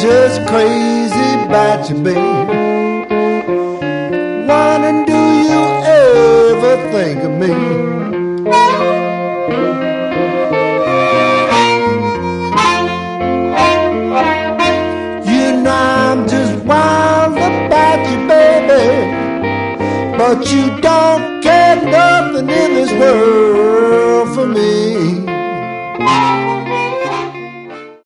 just crazy about you, babe. Wondering, do you ever think of me? You know I'm just wild about you, baby, but you don't care nothing in this world for me.